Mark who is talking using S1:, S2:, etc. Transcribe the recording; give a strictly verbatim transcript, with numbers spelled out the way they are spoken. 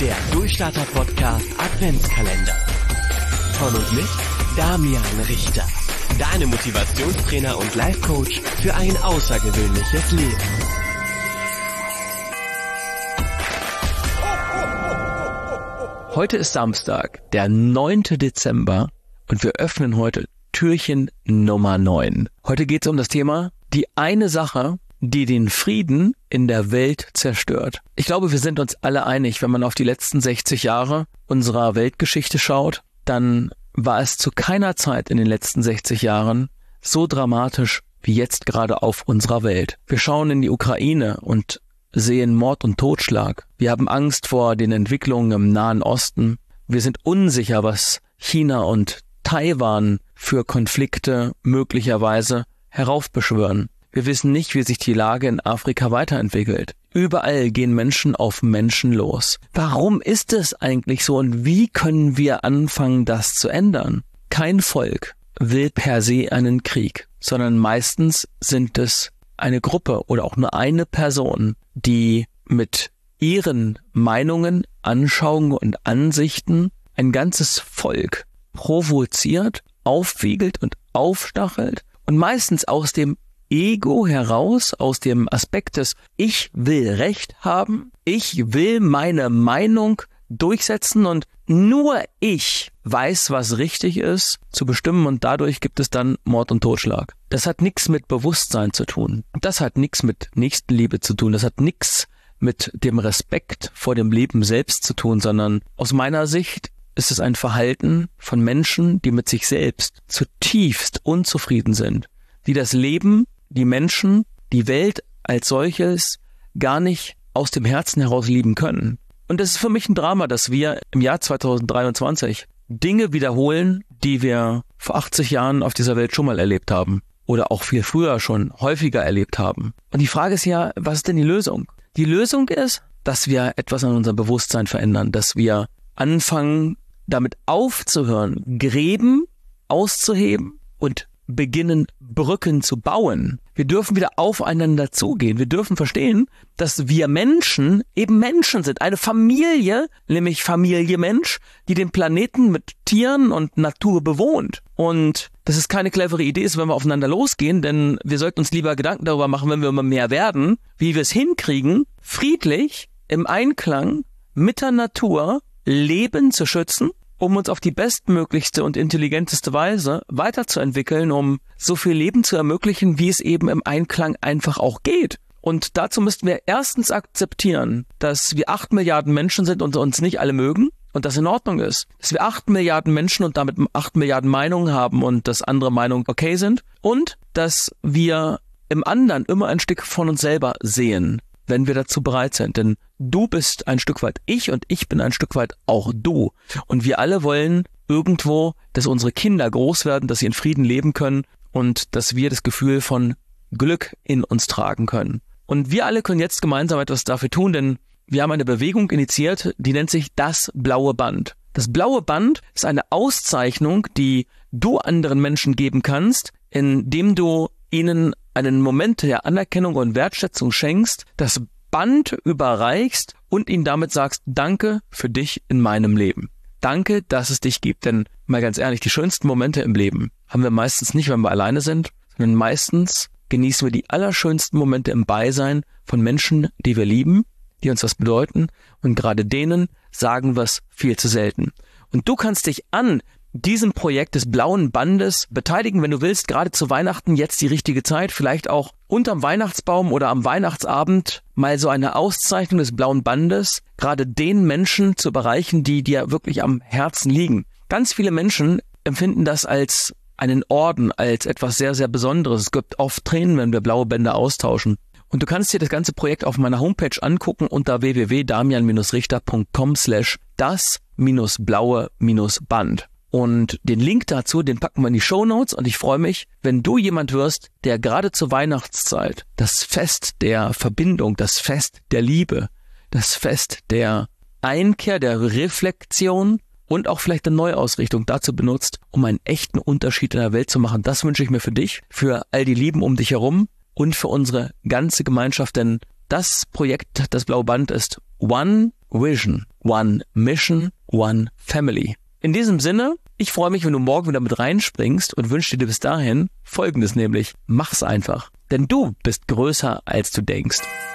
S1: Der Durchstarter-Podcast Adventskalender. Von und mit Damian Richter. Deine Motivationstrainer und Life-Coach für ein außergewöhnliches Leben.
S2: Heute ist Samstag, der neunte Dezember, und wir öffnen heute Türchen Nummer neun. Heute geht es um das Thema, die eine Sache, die den Frieden in der Welt zerstört. Ich glaube, wir sind uns alle einig, wenn man auf die letzten sechzig Jahre unserer Weltgeschichte schaut, dann war es zu keiner Zeit in den letzten sechzig Jahren so dramatisch wie jetzt gerade auf unserer Welt. Wir schauen in die Ukraine und sehen Mord und Totschlag. Wir haben Angst vor den Entwicklungen im Nahen Osten. Wir sind unsicher, was China und Taiwan für Konflikte möglicherweise heraufbeschwören. Wir wissen nicht, wie sich die Lage in Afrika weiterentwickelt. Überall gehen Menschen auf Menschen los. Warum ist es eigentlich so und wie können wir anfangen, das zu ändern? Kein Volk will per se einen Krieg, sondern meistens sind es eine Gruppe oder auch nur eine Person, die mit ihren Meinungen, Anschauungen und Ansichten ein ganzes Volk provoziert, aufwiegelt und aufstachelt und meistens aus dem Ego heraus, aus dem Aspekt des Ich will Recht haben, ich will meine Meinung durchsetzen und nur ich weiß, was richtig ist, zu bestimmen, und dadurch gibt es dann Mord und Totschlag. Das hat nichts mit Bewusstsein zu tun. Das hat nichts mit Nächstenliebe zu tun. Das hat nichts mit dem Respekt vor dem Leben selbst zu tun, sondern aus meiner Sicht ist es ein Verhalten von Menschen, die mit sich selbst zutiefst unzufrieden sind, die das Leben, die Menschen, die Welt als solches gar nicht aus dem Herzen heraus lieben können. Und es ist für mich ein Drama, dass wir im Jahr zweitausenddreiundzwanzig Dinge wiederholen, die wir vor achtzig Jahren auf dieser Welt schon mal erlebt haben oder auch viel früher schon häufiger erlebt haben. Und die Frage ist ja, was ist denn die Lösung? Die Lösung ist, dass wir etwas an unserem Bewusstsein verändern, dass wir anfangen, damit aufzuhören, Gräben auszuheben und beginnen, Brücken zu bauen. Wir dürfen wieder aufeinander zugehen. Wir dürfen verstehen, dass wir Menschen eben Menschen sind. Eine Familie, nämlich Familie Mensch, die den Planeten mit Tieren und Natur bewohnt. Und dass es keine clevere Idee ist, wenn wir aufeinander losgehen, denn wir sollten uns lieber Gedanken darüber machen, wenn wir immer mehr werden, wie wir es hinkriegen, friedlich, im Einklang mit der Natur Leben zu schützen, um uns auf die bestmöglichste und intelligenteste Weise weiterzuentwickeln, um so viel Leben zu ermöglichen, wie es eben im Einklang einfach auch geht. Und dazu müssten wir erstens akzeptieren, dass wir acht Milliarden Menschen sind und uns nicht alle mögen und das in Ordnung ist. Dass wir acht Milliarden Menschen und damit acht Milliarden Meinungen haben und dass andere Meinungen okay sind. Und dass wir im anderen immer ein Stück von uns selber sehen, wenn wir dazu bereit sind. Denn du bist ein Stück weit ich und ich bin ein Stück weit auch du. Und wir alle wollen irgendwo, dass unsere Kinder groß werden, dass sie in Frieden leben können und dass wir das Gefühl von Glück in uns tragen können. Und wir alle können jetzt gemeinsam etwas dafür tun, denn wir haben eine Bewegung initiiert, die nennt sich das Blaue Band. Das Blaue Band ist eine Auszeichnung, die du anderen Menschen geben kannst, indem du ihnen einen Moment der Anerkennung und Wertschätzung schenkst, das Band überreichst und ihnen damit sagst, danke für dich in meinem Leben. Danke, dass es dich gibt, denn mal ganz ehrlich, die schönsten Momente im Leben haben wir meistens nicht, wenn wir alleine sind, sondern meistens genießen wir die allerschönsten Momente im Beisein von Menschen, die wir lieben, die uns was bedeuten, und gerade denen sagen wir es viel zu selten. Und du kannst dich an diesem Projekt des Blauen Bandes beteiligen, wenn du willst, gerade zu Weihnachten jetzt die richtige Zeit, vielleicht auch unterm Weihnachtsbaum oder am Weihnachtsabend mal so eine Auszeichnung des Blauen Bandes, gerade den Menschen zu überreichen, die dir wirklich am Herzen liegen. Ganz viele Menschen empfinden das als einen Orden, als etwas sehr, sehr Besonderes. Es gibt oft Tränen, wenn wir blaue Bänder austauschen. Und du kannst dir das ganze Projekt auf meiner Homepage angucken unter w w w punkt damian richter punkt com slash das blaue Band. Und den Link dazu, den packen wir in die Shownotes, und ich freue mich, wenn du jemand wirst, der gerade zur Weihnachtszeit das Fest der Verbindung, das Fest der Liebe, das Fest der Einkehr, der Reflexion und auch vielleicht eine Neuausrichtung dazu benutzt, um einen echten Unterschied in der Welt zu machen. Das wünsche ich mir für dich, für all die Lieben um dich herum und für unsere ganze Gemeinschaft, denn das Projekt, das Blaue Band, ist One Vision, One Mission, One Family. In diesem Sinne, ich freue mich, wenn du morgen wieder mit reinspringst und wünsche dir bis dahin Folgendes, nämlich mach's einfach. Denn du bist größer, als du denkst.